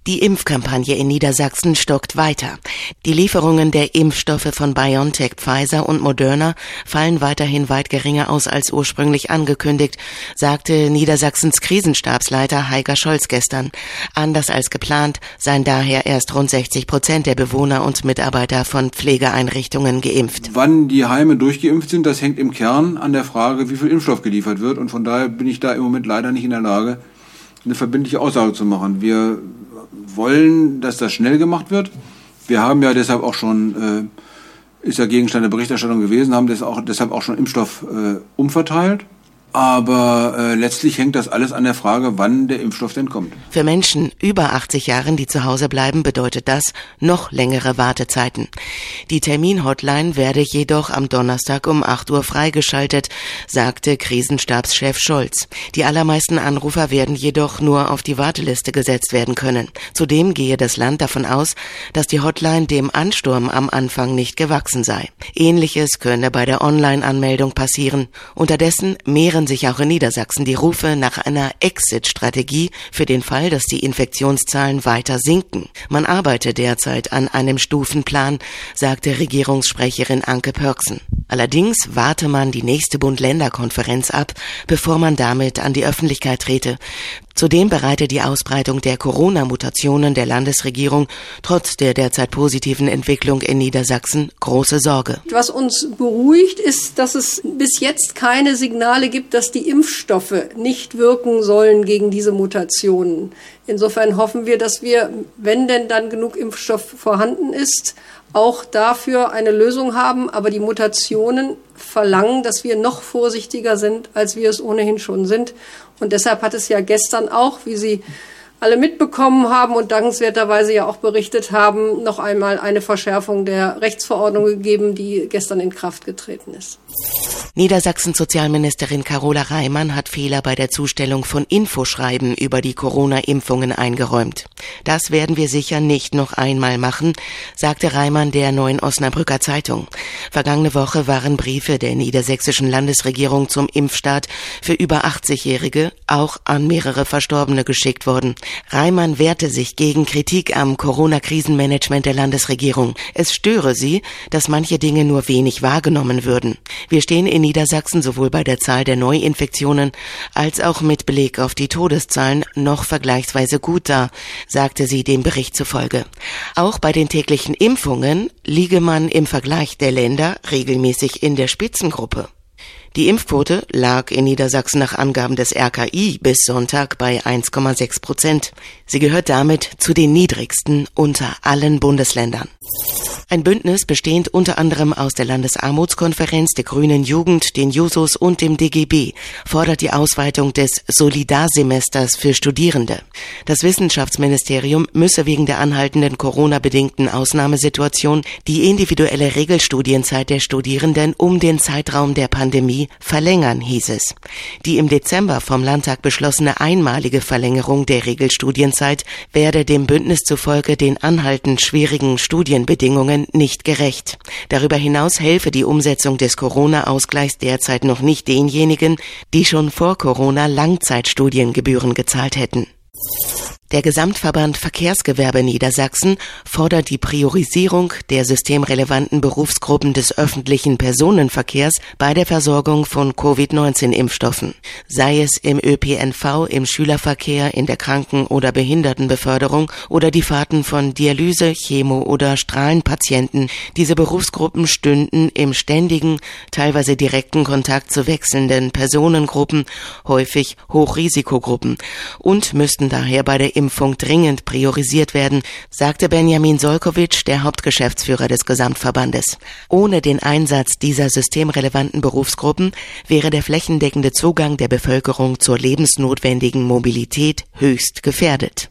Die Impfkampagne in Niedersachsen stockt weiter. Die Lieferungen der Impfstoffe von BioNTech, Pfizer und Moderna fallen weiterhin weit geringer aus als ursprünglich angekündigt, sagte Niedersachsens Krisenstabsleiter Heiger Scholz gestern. Anders als geplant seien daher erst rund 60% der Bewohner und Mitarbeiter von Pflegeeinrichtungen geimpft. Wann die Heime durchgeimpft sind, das hängt im Kern an der Frage, wie viel Impfstoff geliefert wird. Und von daher bin ich da im Moment leider nicht in der Lage, eine verbindliche Aussage zu machen. Wir wollen, dass das schnell gemacht wird. Wir haben ja deshalb auch schon, ist ja Gegenstand der Berichterstattung gewesen, haben deshalb auch schon Impfstoff umverteilt. Aber letztlich hängt das alles an der Frage, wann der Impfstoff denn kommt. Für Menschen über 80 Jahren, die zu Hause bleiben, bedeutet das noch längere Wartezeiten. Die Terminhotline werde jedoch am Donnerstag um 8 Uhr freigeschaltet, sagte Krisenstabschef Scholz. Die allermeisten Anrufer werden jedoch nur auf die Warteliste gesetzt werden können. Zudem gehe das Land davon aus, dass die Hotline dem Ansturm am Anfang nicht gewachsen sei. Ähnliches könne bei der Online-Anmeldung passieren. Unterdessen mehren sich auch in Niedersachsen die Rufe nach einer Exit-Strategie für den Fall, dass die Infektionszahlen weiter sinken. Man arbeite derzeit an einem Stufenplan, sagte Regierungssprecherin Anke Pörksen. Allerdings warte man die nächste Bund-Länder-Konferenz ab, bevor man damit an die Öffentlichkeit trete. Zudem bereitet die Ausbreitung der Corona-Mutationen der Landesregierung trotz der derzeit positiven Entwicklung in Niedersachsen große Sorge. Was uns beruhigt, ist, dass es bis jetzt keine Signale gibt, dass die Impfstoffe nicht wirken sollen gegen diese Mutationen. Insofern hoffen wir, dass wir, wenn denn dann genug Impfstoff vorhanden ist, auch dafür eine Lösung haben. Aber die Mutationen verlangen, dass wir noch vorsichtiger sind, als wir es ohnehin schon sind. Und deshalb hat es ja gestern auch, wie Sie alle mitbekommen haben und dankenswerterweise ja auch berichtet haben, noch einmal eine Verschärfung der Rechtsverordnung gegeben, die gestern in Kraft getreten ist. Niedersachsens Sozialministerin Carola Reimann hat Fehler bei der Zustellung von Infoschreiben über die Corona-Impfungen eingeräumt. Das werden wir sicher nicht noch einmal machen, sagte Reimann der Neuen Osnabrücker Zeitung. Vergangene Woche waren Briefe der niedersächsischen Landesregierung zum Impfstart für über 80-Jährige auch an mehrere Verstorbene geschickt worden. Reimann wehrte sich gegen Kritik am Corona-Krisenmanagement der Landesregierung. Es störe sie, dass manche Dinge nur wenig wahrgenommen würden. Wir stehen in Niedersachsen sowohl bei der Zahl der Neuinfektionen als auch mit Blick auf die Todeszahlen noch vergleichsweise gut da, sagte sie dem Bericht zufolge. Auch bei den täglichen Impfungen liege man im Vergleich der Länder regelmäßig in der Spitzengruppe. Die Impfquote lag in Niedersachsen nach Angaben des RKI bis Sonntag bei 1,6%. Sie gehört damit zu den niedrigsten unter allen Bundesländern. Ein Bündnis bestehend unter anderem aus der Landesarmutskonferenz, der Grünen Jugend, den Jusos und dem DGB fordert die Ausweitung des Solidarsemesters für Studierende. Das Wissenschaftsministerium müsse wegen der anhaltenden Corona-bedingten Ausnahmesituation die individuelle Regelstudienzeit der Studierenden um den Zeitraum der Pandemie verlängern, hieß es. Die im Dezember vom Landtag beschlossene einmalige Verlängerung der Regelstudienzeit werde dem Bündnis zufolge den anhaltend schwierigen Studienbedingungen nicht gerecht. Darüber hinaus helfe die Umsetzung des Corona-Ausgleichs derzeit noch nicht denjenigen, die schon vor Corona Langzeitstudiengebühren gezahlt hätten. Der Gesamtverband Verkehrsgewerbe Niedersachsen fordert die Priorisierung der systemrelevanten Berufsgruppen des öffentlichen Personenverkehrs bei der Versorgung von Covid-19-Impfstoffen. Sei es im ÖPNV, im Schülerverkehr, in der Kranken- oder Behindertenbeförderung oder die Fahrten von Dialyse-, Chemo- oder Strahlenpatienten. Diese Berufsgruppen stünden im ständigen, teilweise direkten Kontakt zu wechselnden Personengruppen, häufig Hochrisikogruppen, und müssten daher bei der Impfung dringend priorisiert werden, sagte Benjamin Solkowitsch, der Hauptgeschäftsführer des Gesamtverbandes. Ohne den Einsatz dieser systemrelevanten Berufsgruppen wäre der flächendeckende Zugang der Bevölkerung zur lebensnotwendigen Mobilität höchst gefährdet.